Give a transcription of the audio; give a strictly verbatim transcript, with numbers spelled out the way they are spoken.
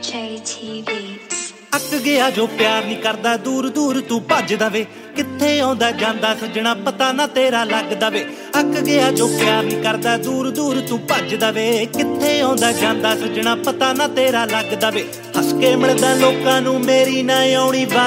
J T Beats. ਅੱਕ ਗਿਆ ਜੋ ਪਿਆਰ ਨਹੀਂ ਕਰਦਾ ਦੂਰ ਦੂਰ ਤੂੰ ਭੱਜਦਾ ਵੇ ਕਿੱਥੇ ਆਉਂਦਾ ਜਾਂਦਾ ਸੱਜਣਾ ਪਤਾ ਨਾ ਤੇਰਾ ਲੱਗਦਾ ਵੇ ਅੱਕ ਗਿਆ ਜੋ ਪਿਆਰ ਨਹੀਂ ਕਰਦਾ ਦੂਰ ਦੂਰ ਤੂੰ ਭੱਜਦਾ ਵੇ ਕਿੱਥੇ ਆਉਂਦਾ ਜਾਂਦਾ ਸੱਜਣਾ ਪਤਾ ਨਾ ਤੇਰਾ ਲੱਗਦਾ ਵੇ ਹੱਸ ਕੇ ਮਿਲਦਾ ਲੋਕਾਂ ਨੂੰ ਮੇਰੀ ਨਾ ਆਉਣੀ